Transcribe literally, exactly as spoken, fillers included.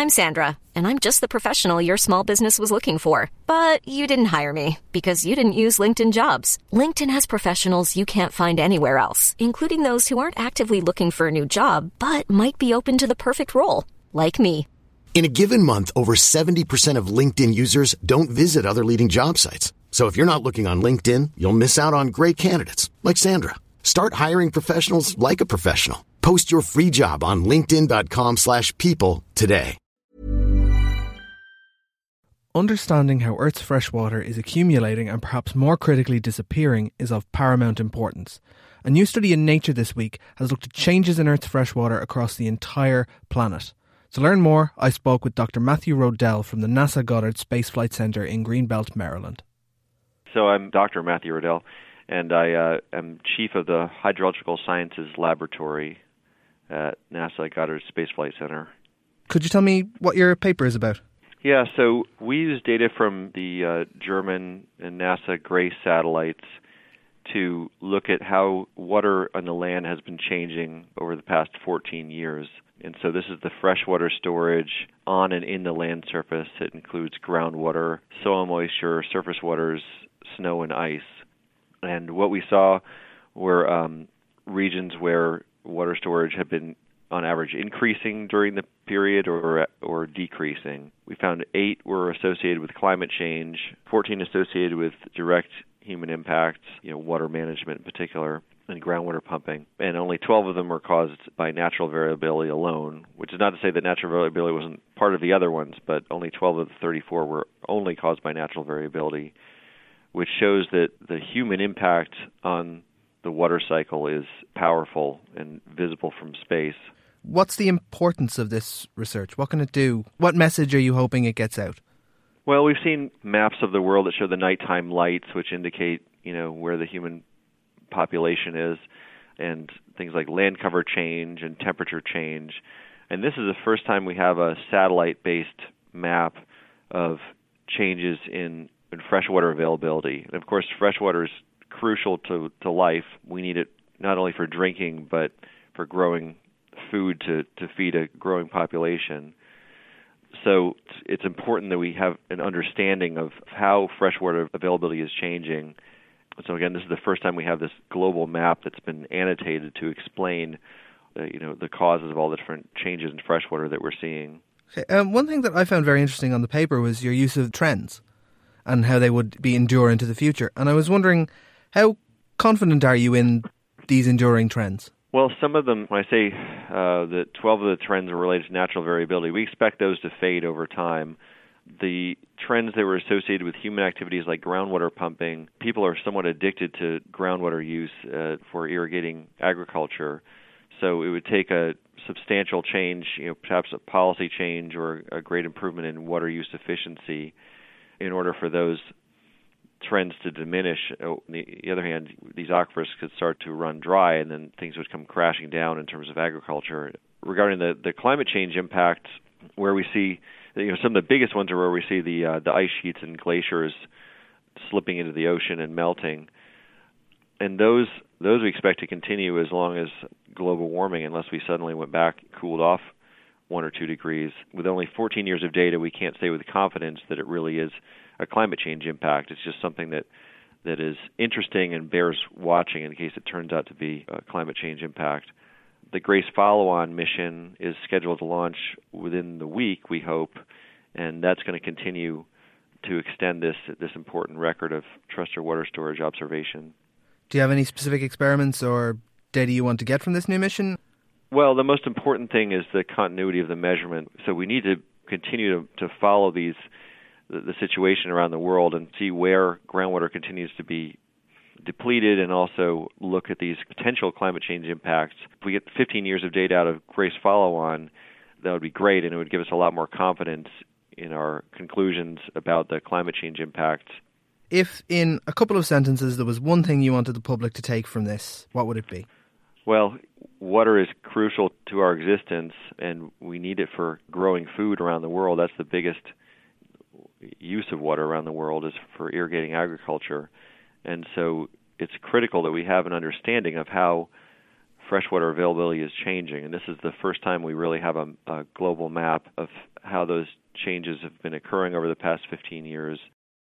I'm Sandra, and I'm just the professional your small business was looking for. But you didn't hire me because you didn't use LinkedIn Jobs. LinkedIn has professionals you can't find anywhere else, including those who aren't actively looking for a new job, but might be open to the perfect role, like me. In a given month, over seventy percent of LinkedIn users don't visit other leading job sites. So if you're not looking on LinkedIn, you'll miss out on great candidates like Sandra. Start hiring professionals like a professional. Post your free job on linkedin.com slash people today. Understanding how Earth's freshwater is accumulating and perhaps more critically disappearing is of paramount importance. A new study in Nature this week has looked at changes in Earth's freshwater across the entire planet. To learn more, I spoke with Doctor Matthew Rodell from the NASA Goddard Space Flight Center in Greenbelt, Maryland. So I'm Doctor Matthew Rodell, and I uh, am Chief of the Hydrological Sciences Laboratory at NASA Goddard Space Flight Center. Could you tell me what your paper is about? Yeah, so we use data from the uh, German and NASA GRACE satellites to look at how water on the land has been changing over the past fourteen years. And so this is the freshwater storage on and in the land surface. It includes groundwater, soil moisture, surface waters, snow, and ice. And what we saw were um, regions where water storage had been, on average, increasing during the period or or decreasing. We found eight were associated with climate change, fourteen associated with direct human impacts, you know, water management in particular, and groundwater pumping. And only twelve of them were caused by natural variability alone, which is not to say that natural variability wasn't part of the other ones, but only twelve of the thirty-four were only caused by natural variability, which shows that the human impact on the water cycle is powerful and visible from space. What's the importance of this research? What can it do? What message are you hoping it gets out? Well, we've seen maps of the world that show the nighttime lights, which indicate, you know, where the human population is, and things like land cover change and temperature change. And this is the first time we have a satellite-based map of changes in, in freshwater availability. And of course, freshwater is crucial to, to life. We need it not only for drinking, but for growing food to, to feed a growing population. So it's important that we have an understanding of how freshwater availability is changing. So again, this is the first time we have this global map that's been annotated to explain, uh, you know, the causes of all the different changes in freshwater that we're seeing. Okay. Um, one thing that I found very interesting on the paper was your use of trends and how they would be endure into the future. And I was wondering, how confident are you in these enduring trends? Well, some of them, when I say uh, that twelve of the trends are related to natural variability, we expect those to fade over time. The trends that were associated with human activities like groundwater pumping, people are somewhat addicted to groundwater use uh, for irrigating agriculture. So it would take a substantial change, you know, perhaps a policy change or a great improvement in water use efficiency in order for those trends to diminish. On the other hand, these aquifers could start to run dry, and then things would come crashing down in terms of agriculture. Regarding the, the climate change impact, where we see, you know, some of the biggest ones are where we see the uh, the ice sheets and glaciers slipping into the ocean and melting, and those those we expect to continue as long as global warming, unless we suddenly went back, cooled off one or two degrees. With only fourteen years of data, we can't say with confidence that it really is a climate change impact. It's just something that that is interesting and bears watching in case it turns out to be a climate change impact. The GRACE follow-on mission is scheduled to launch within the week, we hope, and that's going to continue to extend this this important record of terrestrial water storage observation. Do you have any specific experiments or data you want to get from this new mission? Well, the most important thing is the continuity of the measurement. So we need to continue to, to follow these the, the situation around the world and see where groundwater continues to be depleted, and also look at these potential climate change impacts. If we get fifteen years of data out of GRACE follow-on, that would be great, and it would give us a lot more confidence in our conclusions about the climate change impacts. If in a couple of sentences there was one thing you wanted the public to take from this, what would it be? Well, water is crucial to our existence, and we need it for growing food around the world. That's the biggest use of water around the world, is for irrigating agriculture. And so it's critical that we have an understanding of how freshwater availability is changing. And this is the first time we really have a, a global map of how those changes have been occurring over the past fifteen years.